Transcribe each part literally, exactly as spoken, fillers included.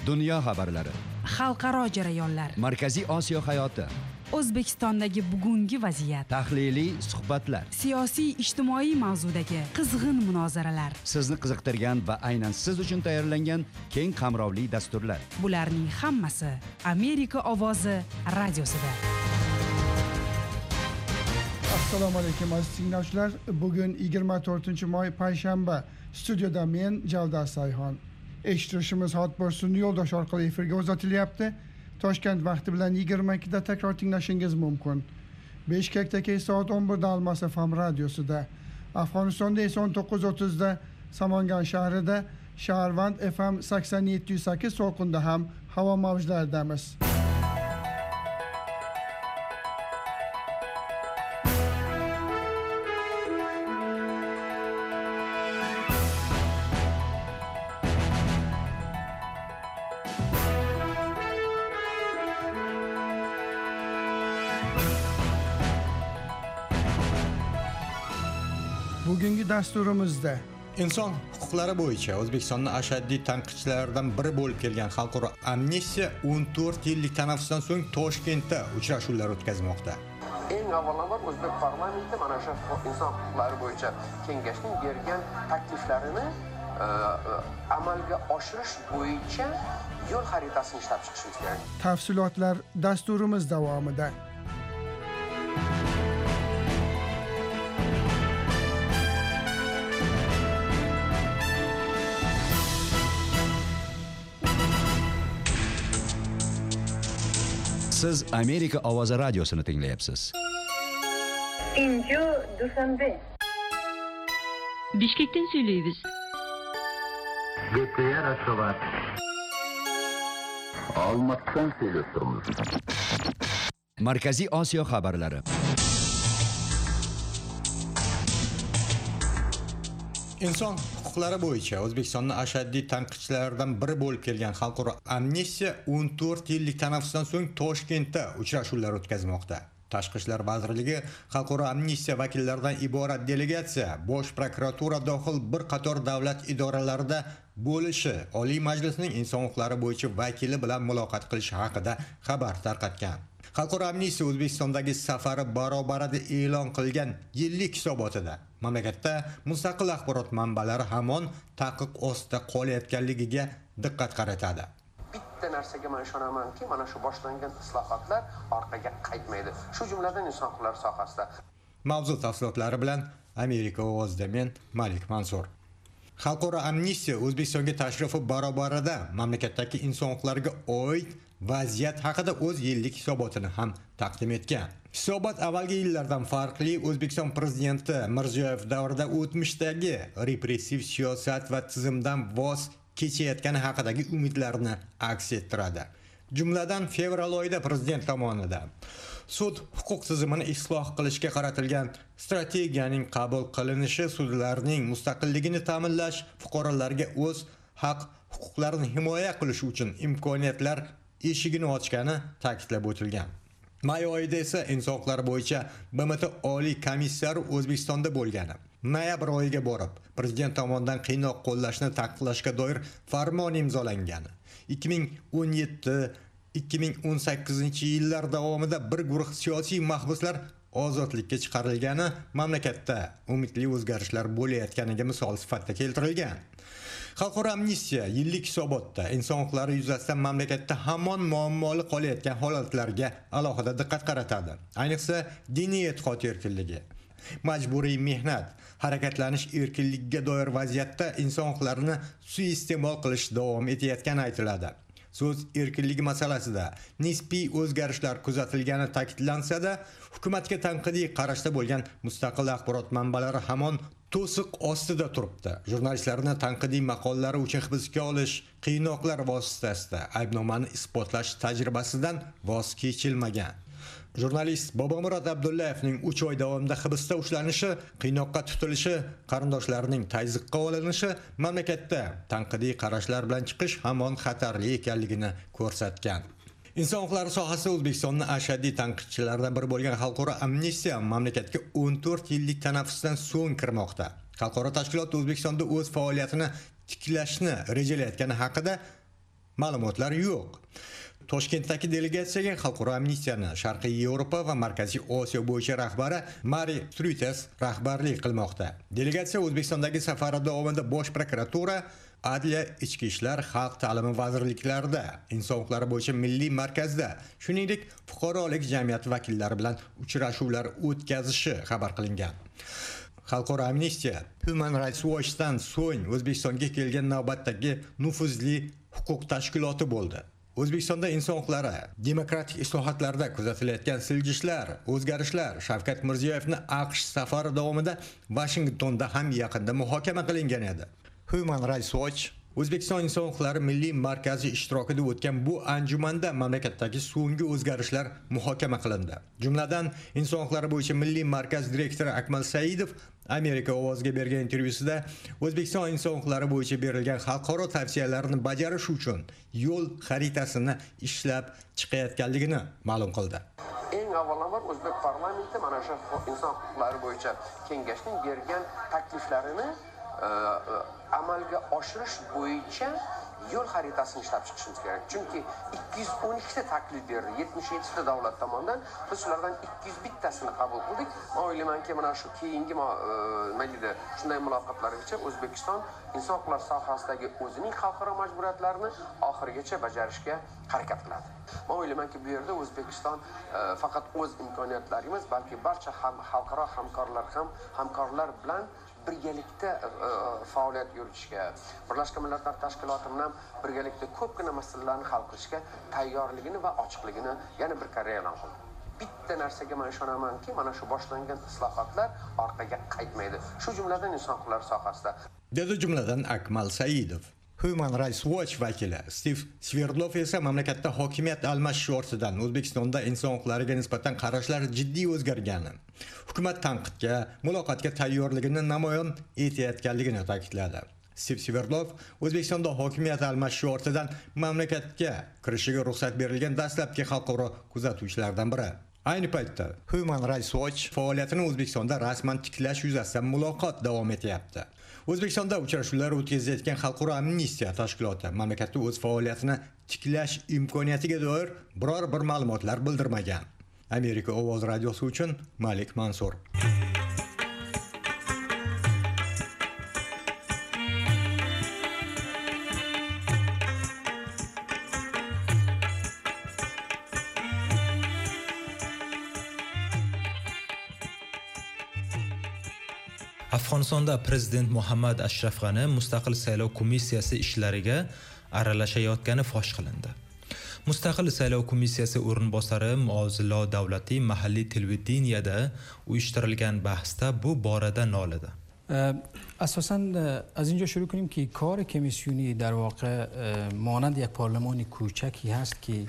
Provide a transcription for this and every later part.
Dunyo xabarlari, xalqaro jarayonlar, Markaziy Osiyo hayoti, O'zbekistondagi bugungi vaziyat, tahliliy suhbatlar, siyosiy ijtimoiy mavzudagi qizg'in munozaralar, sizni qiziqtirgan va aynan siz uchun tayyorlangan keng qamrovli dasturlar. Bularning hammasi Amerika ovozi radiosida. Assalomu alaykum aziz tinglovchilar. Bugun yigirma to'rtinchi may payshanba. Studiyada men Javdar Sayxon. Eshittirishimiz hot bo'lsin yo'ldosh orqali efirga uzatilyapti. Toshkent vaqti bilan yigirma ikkida takror tinglashingiz mumkin. Bishkekdagi soat o'n birda Almas F M radiosida, Afg'onistonda esa o'n to'qqiz o'ttizda Samangan shahrida, Shaharvand F M sakson yetti nuqta sakkiz to'lqinda ham havo mavjlaridamiz. Bugungi dasturimizda inson huquqlari bo'yicha O'zbekistonning ashaddiy tanqidchilaridan biri bo'lib kelgan Xalqaro amnistiya o'n to'rt yillik tanaffusdan so'ng Toshkentda uchrashuvlar o'tkazmoqda. Eng avvalambor O'zbek parlamenti mana shu inson huquqlari bo'yicha kengashning bergan takliflarini amalga oshirish bo'yicha yo'l xaritasini ishlab chiqishimiz kerak. Tafsilotlar dasturimiz davomida. Siz Amerika ovozi radiosini tinglayapsiz. Inju Dushanbe. Bishkekdan söyleyimiz. Gepler Aşovat. Almatdan söylüyoruz. Markaziy Osiyo xabarlari. Inson huquqlari bo'yicha O'zbekistonning ashaddiy tanqidchilaridan biri bo'lib kelgan Xalqaro amnistiya o'n to'rt yillik tanaffusdan so'ng Toshkentda uchrashuvlar o'tkazmoqda. Tashqi ishlar vazirligi Xalqaro amnistiya vakillaridan iborat delegatsiya Bosh prokuratura dohil bir qator davlat idoralarida bo'lishi, Oliy Majlisning inson huquqlari bo'yicha vakili bilan muloqot qilishi haqida xabar tarqatgan. Xalqaro amnistiya O'zbekistondagi safari barobarida e'lon qilgan yillik hisobotida mamlakatda mustaqil axborot manbalari hamon taqiq ostida qolayotganligiga diqqat qaratadi. Bitta narsaga men ishonamanki, mana shu boshlangan islohotlar orqaga qaytmaydi. Shu jumladan inson huquqlari sohasida. Mavzu tafsilotlari bilan Amerika ovozida men Malik Mansur. Xalqaro amnistiya O'zbekistonga tashrifi barobarida mamlakatdagi inson huquqlariga oid vaziyat haqida o'z yillik hisobotini ham taqdim etgan. Hisobot avvalgi yillardan farqli O'zbekiston prezidenti Mirziyoyev davrida o'tmishdagi repressiv siyosat va tizimdan voz kechayotgani haqidagi umidlarni aks ettiradi. Jumladan fevral oyida prezident tomonidan sud huquq tizimini isloh qilishga qaratilgan strategiyaning qabul qilinishi sudlarning mustaqilligini ta'minlash, fuqarolarga o'z haq huquqlarini himoya qilish uchun imkoniyatlar eshigini ochgani ta'kidlab o'tilgan. May oyida esa inson huquqlari bo'yicha B M T Oliy komissari O'zbekistonda bo'lgani. Noyabr oyiga borib, prezident tomonidan qiynoq qo'llashni taqiqlashga doir farmon imzolangan. ikki ming o'n yetti ikki ming o'n sakkizinchi yillar davomida bir guruh siyosiy mahbuslar ozodlikka chiqarilgani mamlakatda umidli o'zgarishlar bo'layotganiga misol sifatida keltirilgan. Xalqaro amnistiya yillik hisobotda inson huquqlari yuzasidan mamlakatda hamon muammoli qolayotgan holatlarga alohida diqqat qaratadi. Ayniqsa diniy e'tiqod erkinligi, majburiy mehnat, harakatlanish erkinligiga doir vaziyatda inson huquqlarini suiiste'mol qilish davom etayotgani aytiladi. So'z erkinligi masalasida nisbiy o'zgarishlar kuzatilgani ta'kidlansa-da, hukumatga tanqidiy qarashda bo'lgan mustaqil axborot manbalari hamon to'siq ostida turibdi. Jurnalistlarni tanqidiy maqolalari uchun hibsga olish, qiynoqlar vositasida aybnomani isbotlash tajribasidan voz kechilmagan. Jurnalist Bobomurod Abdullayevning uch oy davomida hibsda ushlanishi, qiynoqqa tutilishi, qarindoshlarining tayziqqa olinishi mamlakatda tanqidiy qarashlar bilan chiqish hamon xatarli ekanligini ko'rsatgan. Inson huquqlari sohasida O'zbekistonning ashaddiy tanqidchilaridan biri bo'lgan Xalqaro amnistiya mamlakatga o'n to'rt yillik tanaffusdan so'ng kirmoqda. Xalqaro tashkilot O'zbekistonda o'z faoliyatini tiklashni rejalayotgani haqida ma'lumotlar yo'q. Toshkentdagi delegatsiyaga Xalqaro amnistiyani Sharqiy Yevropa va Markaziy Osiyo bo'yicha rahbari Mari Struites rahbarlik qilmoqda. Delegatsiya O'zbekistondagi safari davomida Bosh prokuratura, Adliya, Ichki ishlar, Xalq ta'limi vazirliklarida, Inson huquqlari bo'yicha milliy markazda, shuningdek, fuqarolik jamiyati vakillari bilan uchrashuvlar o'tkazishi xabar qilingan. Xalqaro amnistiya Human Rights Watch'dan so'ng O'zbekistonga kelgan navbatdagi nufuzli huquq tashkiloti bo'ldi. O'zbekistonda inson huquqlari, demokratik islohotlarda kuzatilayotgan siljishlar, o'zgarishlar Shavkat Mirziyoyevning AQSh safari davomida Washingtonda ham yaqinda muhokama qilingan edi. Human Rights Watch O'zbekiston inson huquqlari milliy markazi ishtirokida o'tgan bu anjumanda mamlakatdagi so'nggi o'zgarishlar muhokama qilindi. Jumladan, inson huquqlari bo'yicha milliy markaz direktori Akmal Saidov Amerika ovoziga bergan intervyusida O'zbekiston inson huquqlari bo'yicha berilgan xalqaro tavsiyalarni bajarish uchun yo'l xaritasini ishlab chiqayotganligini ma'lum qildi. Eng avvalambor O'zbek parlamenti mana shu inson huquqlari bo'yicha kengashning bergan takliflarini amalga oshirish bo'yicha yo'l xaritasini ishlab chiqishimiz kerak. Chunki ikki yuz o'n ikki ta taklif berdi, yetmish yetti ta davlat tomonidan. Biz ulardan ikki yuz bir tasini qabul qildik. Men o'ylaymanki, mana shu keyingi nima deydi, shunday muloqotlargacha O'zbekiston inson huquqlari sohasidagi o'zining xalqaro majburiyatlarini oxirigacha bajarishga harakat qiladi. Men o'ylaymanki, bu yerda O'zbekiston faqat o'z imkoniyatlarimiz, balki barcha xalqaro hamkorlar ham hamkorlar bilan birgalikda faoliyat yuritishga, Birlashgan Millatlar Tashkiloti bilan birgalikda ko'pgina masalalarni hal qilishga tayyorligini va ochiqligini yana bir karra e'lon qildi. Bitta narsaga men ishonamanki, mana shu boshlangan islohotlar orqaga qaytmaydi. Shu jumladan inson huquqlari sohasida. Dedi jumladan Akmal Saidov. Human Rights Watch vakili Steve Sverdlov esa mamlakatda hokimiyat almashish ortidan O'zbekistonda inson huquqlariga nisbatan qarashlar jiddiy o'zgargani, hukumat tanqidga, muloqotga tayyorligini namoyon etayotganligini ta'kidladi. Steve Sverdlov O'zbekistonda hokimiyat almashish ortidan mamlakatga kirishiga ruxsat berilgan dastlabki xalqaro kuzatuvchilardan biri. Ayni paytda Human Rights Watch faoliyatini O'zbekistonda rasman tiklash yuzasidan muloqot davom etyapti. O'zbekistonda uchrashuvlar o'tkazayotgan Xalqaro amnistiya tashkiloti mamlakatda o'z faoliyatini tiklash imkoniyatiga doir biror bir ma'lumotlar bildirmagan. Amerika ovoz radiosi uchun Malik Mansur. Afg'onistonda prezident Muhammad Ashraf G'ani mustaqil saylov komissiyasi ishlariga aralashayotgani fosh qilindi. Mustaqil saylov komissiyasi o'rinbosari Muozilo Davlatiy mahalliy televideniyada uyushtirilgan bahsda bu borada noladi. اساساً از اینجا شروع کنیم که کار کمیسیونی در واقع مانند یک پارلمان کوچکی هست که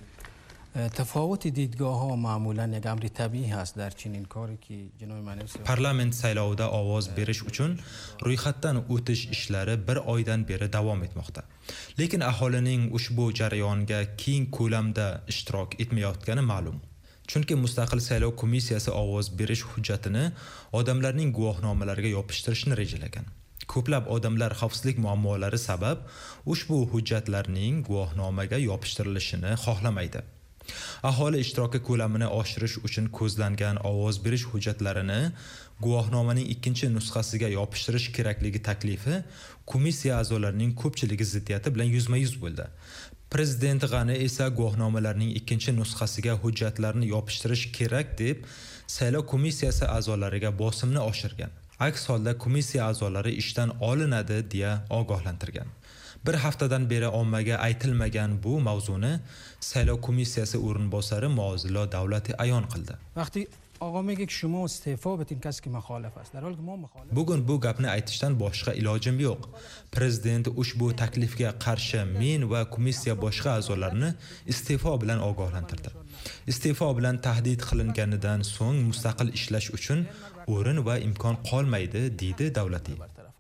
تفاوت دیدگاه ها معمولاً یک امر طبیعی هست در چنین کاری که جناب منیب parlament saylovida ovoz berish uchun ro'yxatdan o'tish ishlari bir oydan beri davom etmoqda. Lekin aholining ushbu jarayonga keng ko'lamda ishtirok etmayotgani ma'lum. Chunki mustaqil saylov komissiyasi ovoz berish hujjatini odamlarning guvohnomalariga yopishtirishni rejalagan. Ko'plab odamlar xavfsizlik muammolari sabab ushbu hujjatlarning guvohnomaga yopishtirilishini xohlamaydi. Aholi ishtiroki ko'lamini oshirish uchun ko'zlangan ovoz berish hujjatlarini guvohnomaning ikkinchi nusxasiga yopishtirish kerakligi taklifi komissiya a'zolarining ko'pchiligi ziddiyati bilan yuzma-yuz bo'ldi. Prezident G'ani esa guvohnomalarning ikkinchi nusxasiga hujjatlarni yopishtirish kerak deb saylov komissiyasi a'zolariga bosimni oshirgan. Aks holda komissiya a'zolari ishdan olinadi deya ogohlantirgan. Bir haftadan beri ommaga aytilmagan bu mavzuni saylov komissiyasi o'rinbosari Muozilo Davlati ayon qildi. وقتی آقا میگه که شما استعفا بدین کسی که مخالف است در حالی که ما مخالف Bugun bu gapni aytishdan boshqa ilojim yo'q. Prezident ushbu taklifga qarshi men va komissiya boshqa a'zolarini iste'fo bilan ogohlantirdi. Iste'fo bilan tahdid qilinganidan so'ng mustaqil ishlash uchun o'rin va imkon qolmaydi, deydi Davlati.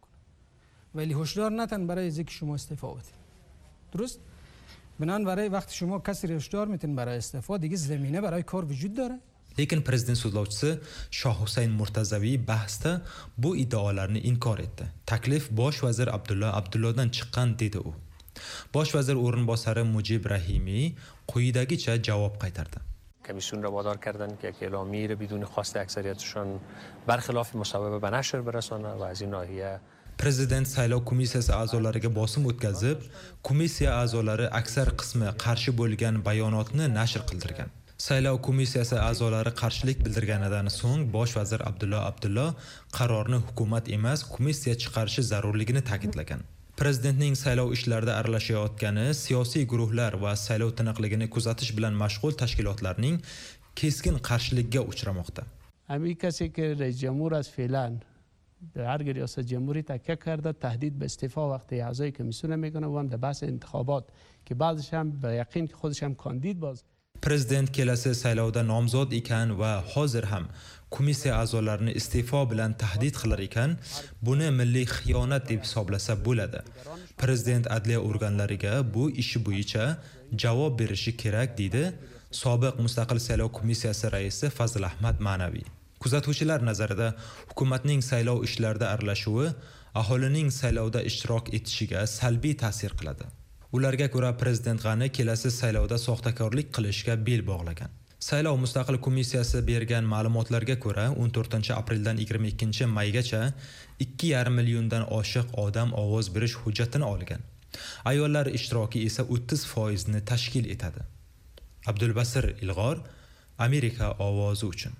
ولی هشدار ندن برای اینکه شما استعفا بدین. درست؟ بنان برای وقتی شما کسی رو هشدار میتین برای استعفا دیگه زمینه برای کار وجود داره؟ Lekin prezident so'zlovchisi Shoh Husayn Murtazaviy bahsda bu iddaolarni inkor etdi. Taklif bosh vazir Abdulla Abdullohdan chiqqan dedi u. bosh vazir o'rinbosari Mujib Rahimiy quyidagicha javob qaytardi. کمیسیون را وادار کردند که یک اعلامیه را بدون خواست اکثریتشان برخلاف مصوبه به نشر برسانه و از این ناحیه Prezident saylov komissiyasi a'zolariga bosim o'tkazib, komissiya a'zolari aksar qismi qarshi bo'lgan bayonotni nashr qildirgan. Saylov komissiyasi a'zolari qarshilik bildirganidan so'ng bosh vazir Abdulla Abdulla qarorni hukumat emas, komissiya chiqarishi zarurligini ta'kidlagan. Prezidentning saylov ishlarida aralashayotgani siyosiy guruhlar va saylov tiniqligini kuzatish bilan mashg'ul tashkilotlarning keskin qarshilikka uchramoqda. همین کسی که رئیس جمهور از فعلا در هر ریاست جمهوری تکیه کرده تهدید به استعفا وقتی اعضای کمیسیون میکنه و هم در بحث انتخابات که بعضش هم به یقین که خودش هم کاندید باز Prezident kelasi saylovda nomzod ekan va hozir ham komissiya a'zolarini iste'fo bilan tahdid qilar ekan, buni milliy xiyonat deb hisoblasa bo'ladi. Prezident adliya organlariga bu ishi bo'yicha javob berishi kerak, deydi sobiq mustaqil saylov komissiyasi raisi Fazil Ahmad Ma'naviy. Kuzatuvchilar nazarida hukumatning saylov ishlarida aralashuvi aholining saylovda ishtirok etishiga salbiy ta'sir qiladi. Ularga ko'ra prezident G'ani kelasi saylovda soxtakorlik qilishga bel bog'lagan. Saylov mustaqil komissiyasi bergan ma'lumotlarga ko'ra o'n to'rtinchi apreldan yigirma ikkinchi maygacha ikki yarim milliondan oshiq odam ovoz berish hujjatini olgan. Ayollar ishtiroki esa o'ttiz foiz ni tashkil etadi. Abdulbasir Ilg'or, Amerika ovozi uchun.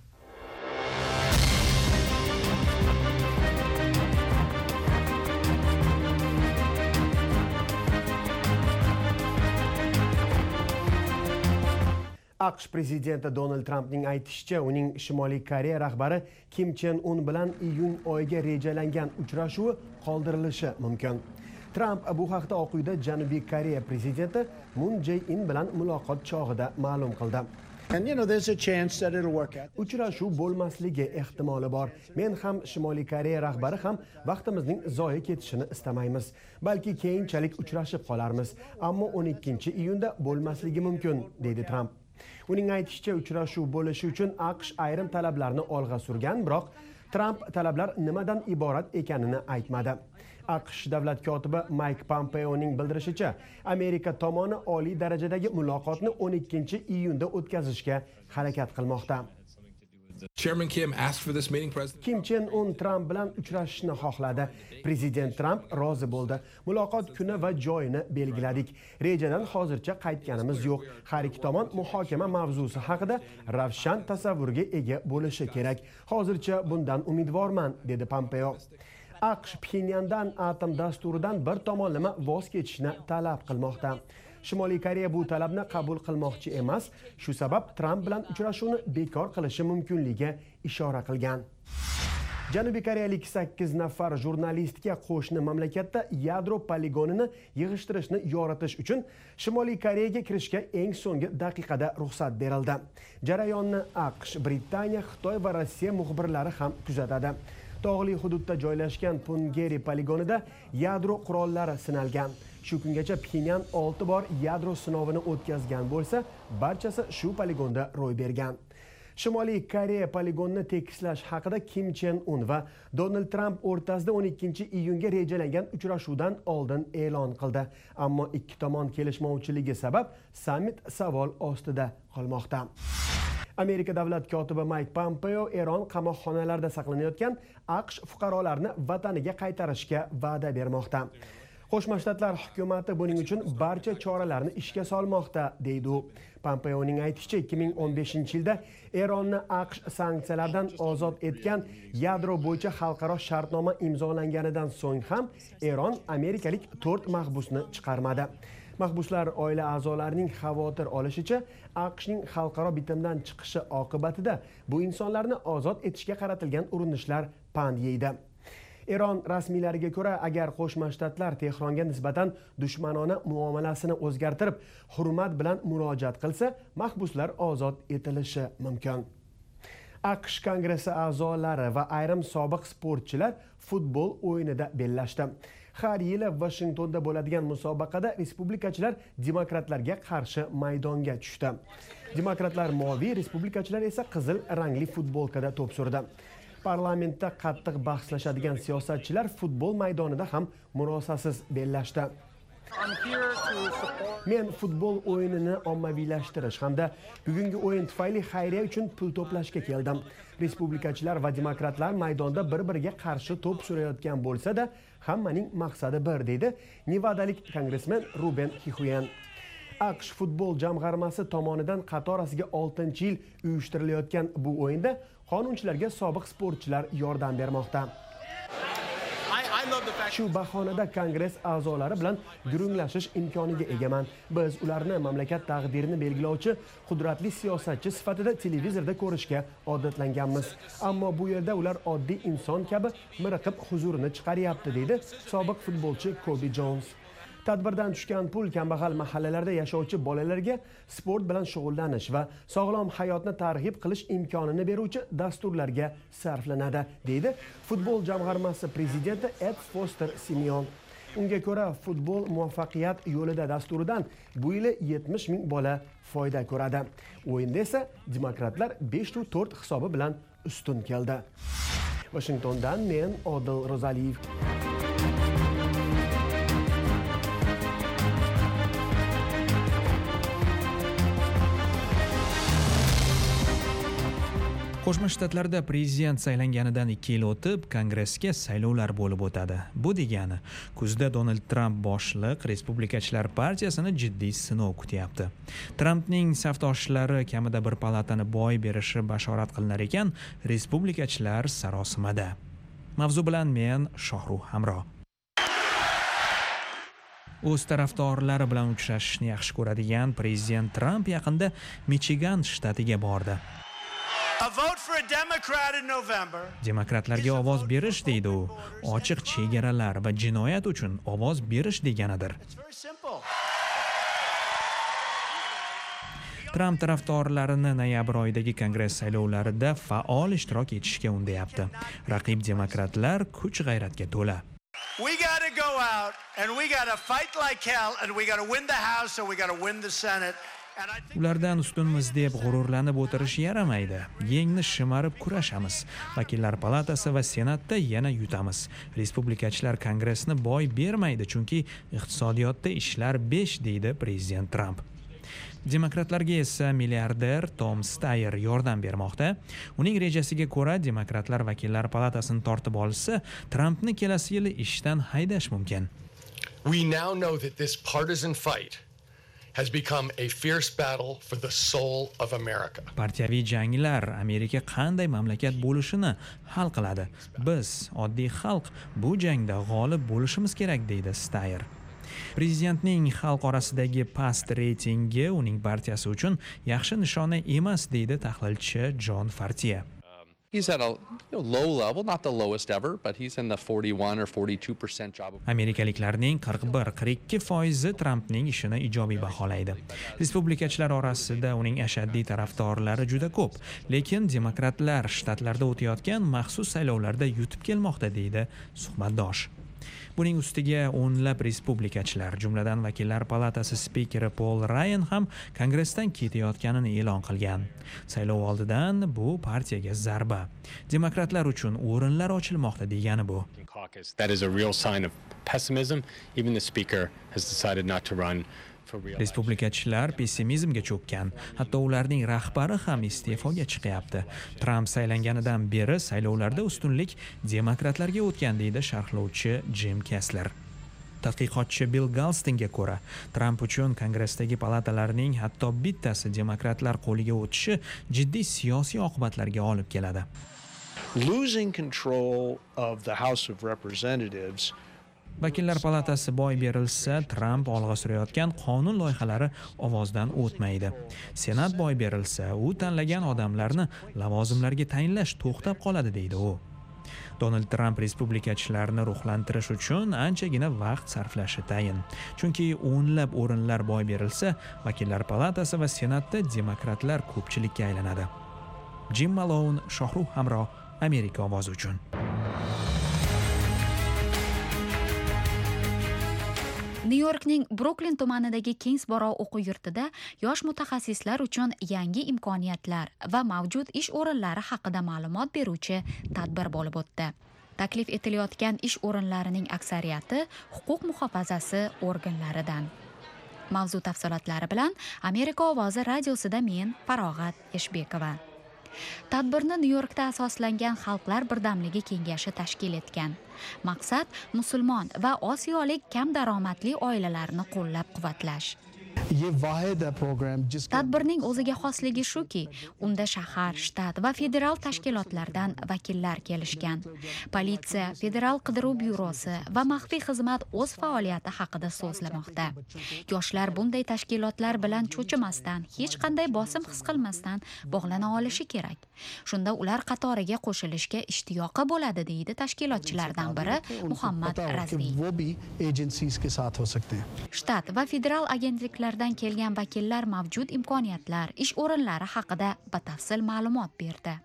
AQSh prezidenti Donald Trampning aytishicha, uning Shimoliy Koreya rahbari Kim Chen Un bilan iyun oyiga rejalangan uchrashuvi qoldirilishi mumkin. Tramp bu haqda Oq uyda Janubiy Koreya prezidenti Moon Jae-in bilan muloqot chog'ida ma'lum qildi. And you know, there's a chance that it'll work out. Uchrashuv bo'lmasligi ehtimoli bor. Men ham Shimoliy Koreya rahbari ham vaqtimizning zoya ketishini istamaymiz. Balki keyinchalik uchrashib qolarmiz, ammo o'n ikkinchi iyunda bo'lmasligi mumkin, dedi Tramp. Uning aytishicha, uchrashuv bo'lishi uchun AQSh ayrim talablarni olg'a surgan, biroq Tramp talablar nimadan iborat ekanini aytmadi. AQSh davlat kotibi Mike Pompeoning bildirishicha, Amerika tomoni oliy darajadagi muloqotni o'n ikkinchi iyunda o'tkazishga harakat qilmoqda. Chairman Kim asked for this meeting, President. Kim Chen Un Tramp bilan uchrashishni xohladi. Prezident Tramp rozi bo'ldi. Muloqot kuni va joyini belgiladik. Rejadan hozircha qaytganimiz yo'q. Har ikki tomon muhokama mavzusi haqida ravshan tasavvurga ega bo'lishi kerak. Hozircha bundan umidvorman, dedi Pompeo. AQSh Pxenyandan atom dasturidan bir tomonlama voz kechishni talab qilmoqda. Shimoliy Koreya bu talabni qabul qilmoqchi emas, shu sabab Tramp bilan uchrashuvni bekor qilishi mumkinligiga ishora qilgan. Janubiy Koreyalik sakkiz nafar jurnalistga qo'shni mamlakatda yadro poligonini yig'ishtirishni yoritish uchun Shimoliy Koreyaga kirishga eng so'nggi daqiqada ruxsat berildi. Jarayonni AQSh, Britaniya, Xitoy va Rossiya muxbirlari ham kuzatadi. Tog'li hududda joylashgan Pungeri poligonida yadro qurollari sinalgan. Shu kungacha Pxenyan olti bor yadro sinovini o'tkazgan bo'lsa, barchasi shu poligonda ro'y bergan. Shimoliy Koreya poligonni tekislash haqida Kim Chen Un va Donald Tramp o'rtasida o'n ikkinchi iyunga rejalangan uchrashuvdan oldin e'lon qildi. Ammo ikki tomon kelishmovchiligi sabab sammit savol ostida qolmoqda. Amerika davlat kotibi Mike Pompeo Eron qamoqxonalarida saqlanayotgan AQSh fuqarolarini vataniga qaytarishga va'da bermoqda. Qo'shma Shtatlar hukumati buning uchun barcha choralarni ishga solmoqda, deydi u. Pompeoning aytishicha, ikki ming o'n beshinchi yilda Eronni AQSh sanksiyalardan ozod etgan yadro bo'yicha xalqaro shartnoma imzolanganidan so'ng ham Eron amerikalik to'rt mahbusni chiqarmadi. Mahbuslar oila a'zolarining xavotir olishicha, AQShning xalqaro bitimdan chiqishi oqibatida bu insonlarni ozod etishga qaratilgan urinishlar pand yeydi. Eron rasmiylariga ko'ra, agar Qo'shma Shtatlar Tehronga nisbatan dushmanona muomalasini o'zgartirib, hurmat bilan murojaat qilsa, mahbuslar ozod etilishi mumkin. AQSh Kongressi a'zolari va ayrim sobiq sportchilar futbol o'yinida bellashdi. Har yili Washingtonda bo'ladigan musobaqada respublikachilar demokratlarga qarshi maydonga tushdi. Demokratlar moviy, respublikachilar esa qizil rangli futbolkada to'p surdi. Parlamentda qattiq bahslashadigan siyosatchilar futbol maydonida ham murosasiz bellashdi. Men futbol o'yinini ommaviylashtirish hamda bugungi o'yin tufayli xayriya uchun pul to'plashga keldim. Respublikachilar va demokratlar maydonda bir-biriga qarshi to'p surayotgan bo'lsa-da, hammaning maqsadi bir, deydi Nevadalik kongressmen Ruben Hihuyen. AQSh futbol jamg'armasi tomonidan qatorasiga oltinchi yil uyushtirilayotgan bu o'yinda qonunchilarga sobiq sportchilar yordam bermoqda. Shu bahonada kongress a'zolari bilan gurunglashish imkoniga egaman. Biz ularni mamlakat taqdirini belgilovchi qudratli siyosatchi sifatida televizorda ko'rishga odatlanganmiz. Ammo bu yerda ular oddiy inson kabi miriqib huzurini chiqaryapti, deydi sobiq futbolchi Kobe Jones. Tadbirdan tushgan pul kambag'al mahallalarda yashovchi bolalarga sport bilan shug'ullanish va sog'lom hayotni targ'ib qilish imkonini beruvchi dasturlarga sarflanadi, deydi futbol jamg'armasi prezidenti Ed Foster Simeon. Unga ko'ra, futbol muvaffaqiyat yo'lida dasturidan bu yili yetmish ming bola foyda ko'radi. O'yinda esa demokratlar besh to'rt hisobi bilan ustun keldi. Washingtondan men Odil Rozaliyev. Qo'shma Shtatlarda prezident saylanganidan ikki yil o'tib, kongressga saylovlar bo'lib o'tadi. Bu degani, kuzda Donald Trump boshliq Respublikachilar partiyasini jiddiy sinov kutyapti. Trumpning safdoshlari kamida bir palatani boy berishi bashorat qilinar ekan, Respublikachilar sarosimada. Mavzu bilan men Shohruh Hamro. O'z tarafdorlari bilan uchrashishni yaxshi ko'radigan prezident Trump yaqinda Michigan shtatiga bordi. Demokratlarga ovoz berish deydi u. Ochiq chegaralar va jinoyat uchun ovoz berish deganidir. Trump tarafdorlarini noyabr oyidagi kongress saylovlarida faol ishtirok etishga undayapti. Raqib demokratlar kuch-g'ayratga to'la. We got to go out and we got to fight like hell and we got to win the House and we got to win the Senate. Ulardan ustunmiz deb g'ururlanib o'tirish yaramaydi. Yengni shimarib kurashamiz. Vakillar palatasi va senatda yana yutamiz. Respublikachilar kongressni boy bermaydi, chunki iqtisodiyotda ishlar besh, deydi prezident Trump. Demokratlarga esa milliarder Tom Steyer yordam bermoqda. Uning rejasiga ko'ra, demokratlar vakillar palatasini tortib olsa, Trumpni kelasi yili ishdan haydash mumkin. We now know that this partisan fight has become a fierce battle for the soul of America. Partiyaviy janglar Amerika qanday mamlakat bo'lishini hal qiladi. Biz, oddiy xalq, bu jangda g'olib bo'lishimiz kerak, deydi Steyer. Prezidentning xalq orasidagi past reytingi uning partiyasi uchun yaxshi nishona emas, deydi tahlilchi John Fortier. He's at a you know, low level, not the lowest ever, but he's in the forty-one or forty-two percent job. Amerikaliklarning qirq bir qirq ikki foizi Trumpning ishini ijobiy baholaydi. Respublikachilar orasida uning ashaddiy tarafdorlari juda ko'p, lekin demokratlar shtatlarda o'tayotgan maxsus saylovlarda yutib kelmoqda, deydi suhbatdosh. Buning ustiga o'nlab respublikachilar, jumladan vakillar palatasi spikeri Paul Ryan ham kongressdan ketayotganini e'lon qilgan. Saylov oldidan bu partiyaga zarba. Demokratlar uchun o'rinlar ochilmoqda degani bu. That is a real sign of pessimism. Even the speaker has decided not to run. Respublikachilar pessimizmga cho'kkan. Hatto ularning rahbari ham iste'foga chiqyapti. Trump saylanganidan beri saylovlarda ustunlik demokratlarga o'tgan, deydi sharhlovchi Jim Kessler. Tadqiqotchi Bill Galstonga ko'ra, Trump uchun kongressdagi palatalarning hatto bittasi demokratlar qo'liga o'tishi jiddiy siyosiy oqibatlarga olib keladi. Losing control of the House of Representatives Vakillar palatasi boy berilsa, Trump olg'a surayotgan qonun loyihalari ovozdan o'tmaydi. Senat boy berilsa, u tanlagan odamlarni lavozimlarga tayinlash to'xtab qoladi, deydi u. Donald Trump respublikachilarni ruhlantirish uchun anchagina vaqt sarflashi tayin. Chunki o'nlab o'rinlar boy berilsa, vakillar palatasi va senatda demokratlar ko'pchilikka aylanadi. Jim Malone, Shohruh Hamro, Amerika ovozi uchun. Nyu-Yorkning Brooklyn tumanidagi Kingsboro o'quv yurtida yosh mutaxassislar uchun yangi imkoniyatlar va mavjud ish o'rinlari haqida ma'lumot beruvchi tadbir bo'lib o'tdi. Taklif etilayotgan ish o'rinlarining aksariyati huquq muhofazasi organlaridan. Mavzu tafsilotlari bilan Amerika ovozi radiosida men Farog'at Eshbekova. Tadbirni Nyu-Yorkda asoslangan Xalqlar birdamligi kengashi tashkil etgan. Maqsad musulmon va osiyolik kam daromadli oilalarni qo'llab-quvvatlash. Tadbirning o'ziga xosligi shuki, unda shahar, shtat va federal tashkilotlardan vakillar kelishgan. Politsiya, federal qidiruv byurosi va maxfiy xizmat o'z faoliyati haqida so'zlamoqda. Yoshlar bunday tashkilotlar bilan cho'chimasdan, hech qanday bosim his qilmasdan bog'lana olishi kerak. Shunda ular qatoriga qo'shilishga ishtiyoqi bo'ladi, deydi tashkilotchilardan biri Muhammad Razvi. Shtat va federal agentliklardan kelgan vakillar mavjud imkoniyatlar, ish o'rinlari haqida batafsil ma'lumot berdi.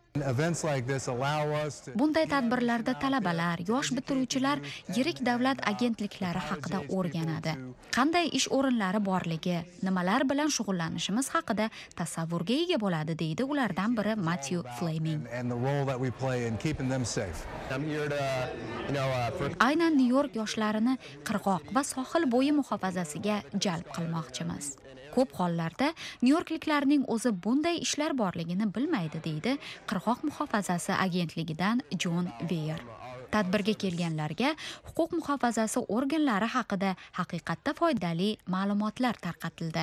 Bunday tadbirlarda talabalar, yosh bitiruvchilar yirik davlat agentliklari haqida o'rganadi. Qanday ish o'rinlari borligi, nimalar bilan shug'ullanishimiz haqida tasavvurga ega bo'ladi, deydi ulardan biri Matthew Fleming. Aynan Nyu-York yoshlarini qirg'oq va sohil bo'yi muhofazasiga jalb qilmoqchimiz. Ko'p hollarda Nyu-Yorkliklarning o'zi bunday ishlar borligini bilmaydi, deydi Qirg'oq muhofazasi agentligidan Jon Weyer. Tadbirga kelganlarga huquq muhofazasi organlari haqida haqiqatda foydali ma'lumotlar tarqatildi.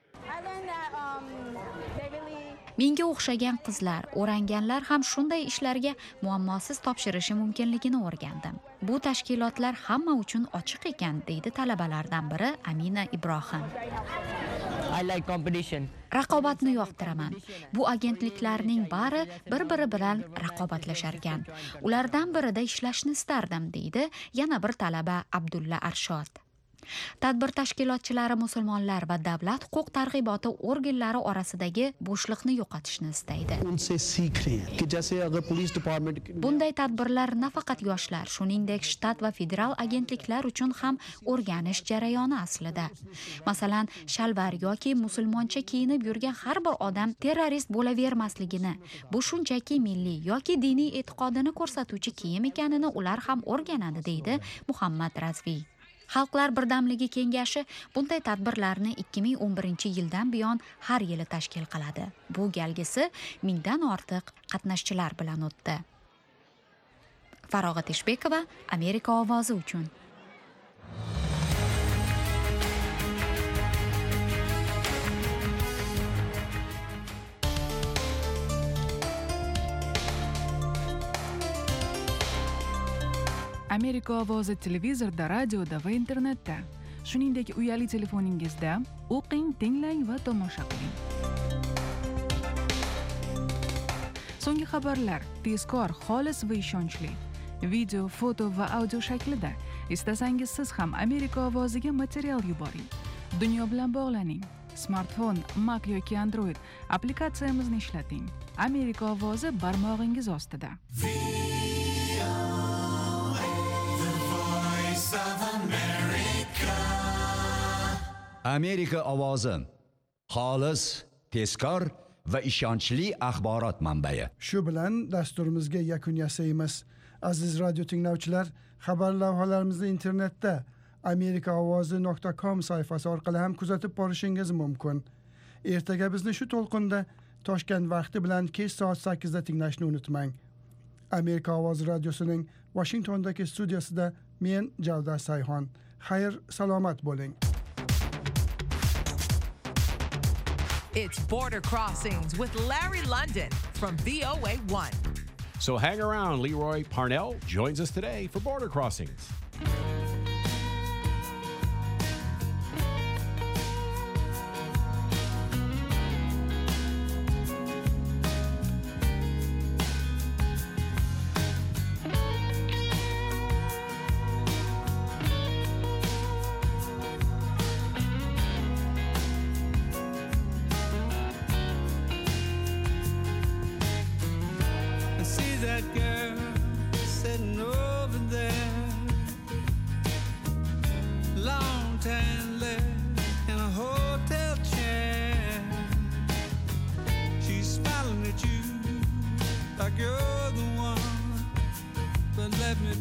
Menga o'xshagan qizlar, o'ranganlar ham shunday ishlarga muammosiz topshirishi mumkinligini o'rgandim. Bu tashkilotlar hamma uchun ochiq ekan, deydi talabalardan biri Amina Ibrohim. Raqobatni yoqtiraman. Bu agentliklarning bari bir-biri bilan raqobatlashar ekan. Ulardan birida ishlashni istardim, deydi yana bir talaba Abdulla Arshod. Tadbir tashkilotchilari musulmonlar va davlat huquq targ'iboti organlari orasidagi bo'shliqni yo'qotishni istaydi. Bunday tadbirlar nafaqat yoshlar, shuningdek shtat va federal agentliklar uchun ham o'rganish jarayoni aslida. Masalan, shalvar yoki musulmoncha kiyinib yurgan har bir odam terrorist bo'lavermasligini, bu shunchaki milliy yoki diniy e'tiqodini ko'rsatuvchi kiyim ekanini ular ham o'rganadi, deydi Muhammad Razvi. Xalqlar birdamligi kengashi bunday tadbirlarni ikki ming o'n birinchi yildan buyon har yili tashkil qiladi. Bu galgisi mingdan ortiq qatnashchilar bilan o'tdi. Farog'at Eshbekova, Amerika ovozi uchun. Amerika ovozi televizorda, radioda va internetda, shuningdek uyali telefoningizda o'qing, tinglang va tomosha qiling. So'nggi xabarlar tezkor, xolis va ishonchli. Video, foto va audio shaklida. Istasangiz siz ham Amerika ovoziga material yuboring. Dunyo bilan bog'laning. Smartfon, Mac yoki Android applikatsiyamizni ishlating. Amerika ovozi barmog'ingiz ostida. Amerika ovozi xolis, tezkor va ishonchli axborot manbai. Shu bilan dasturimizga yakun yasaymiz. Aziz radio tinglovchilar, xabar lavhalarimizni internetda amerika ovozi nuqta com sayfasi orqali ham kuzatib borishingiz mumkin. Ertaga bizni shu to'lqinda Toshkent vaqti bilan kech soat sakkizda tinglashni unutmang. Amerika ovozi radiosining Washingtondagi studiyasida men Javdar Sayhon. Xayr, salomat bo'ling. It's Border Crossings with Larry London from V O A one. So hang around. Leroy Parnell joins us today for Border Crossings.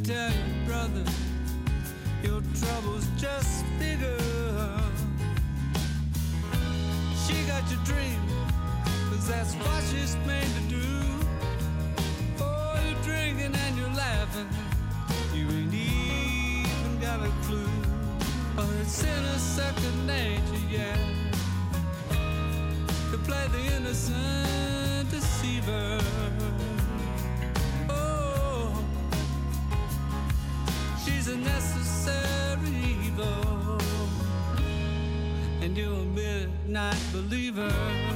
tell you, brother, your trouble's just bigger. She got your dream, 'cause that's what she's made to do. Oh, you're drinking and you're laughing, you ain't even got a clue. Oh, it's in a second nature, yeah, to play the innocent deceiver. Oh, she's a necessary evil, and you're a midnight believer.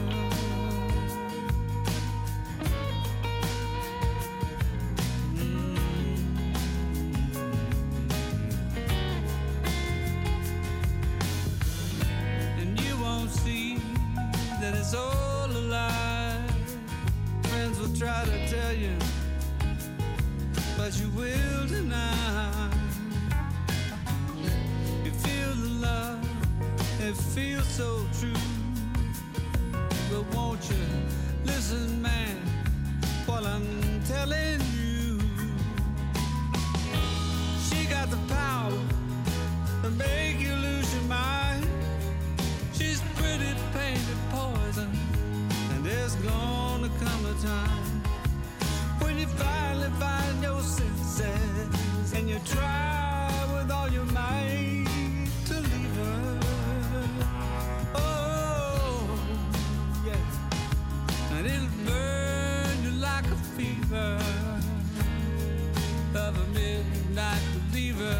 It's all a lie. Friends will try to tell you, but you will deny. You feel the love, it feels so true. But won't you listen, man, while I'm telling you? She got the power to make you lose your mind. She's pretty painted poison, and there's gonna come a time when you finally find your senses, and you try with all your might to leave her. Oh, yeah, and it'll burn you like a fever of a midnight believer.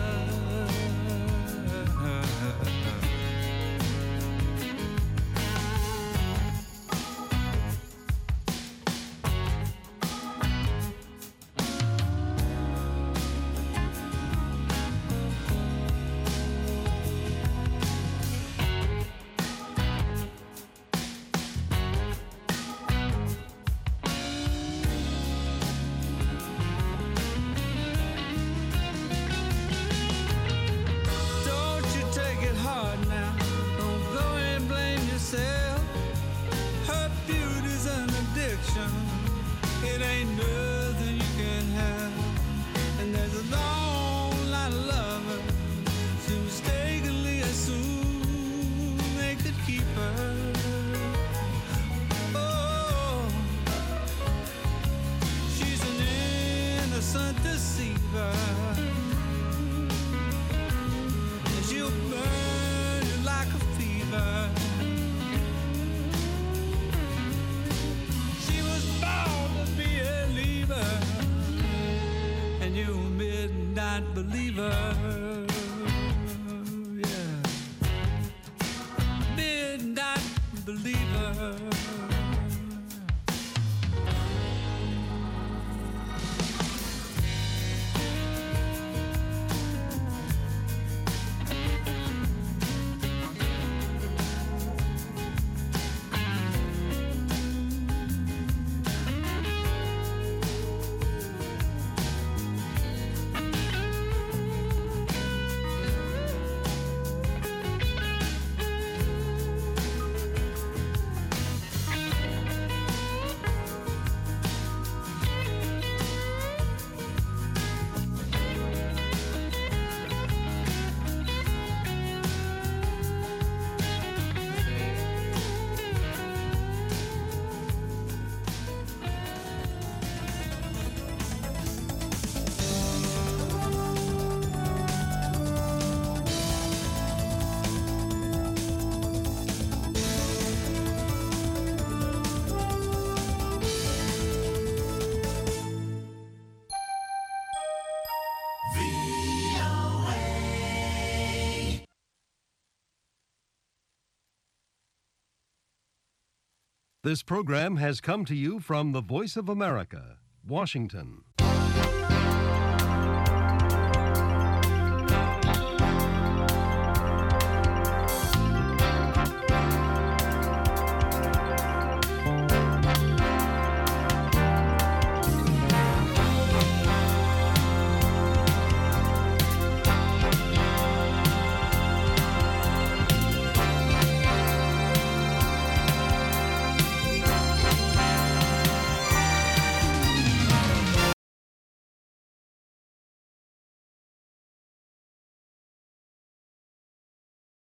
It ain't nothing you can have, and there's a long line of lovers who mistakenly assume they could keep her. Oh, she's an innocent deceiver, and she'll burn you like a fever. You midnight believer, yeah, midnight believer. This program has come to you from the Voice of America, Washington.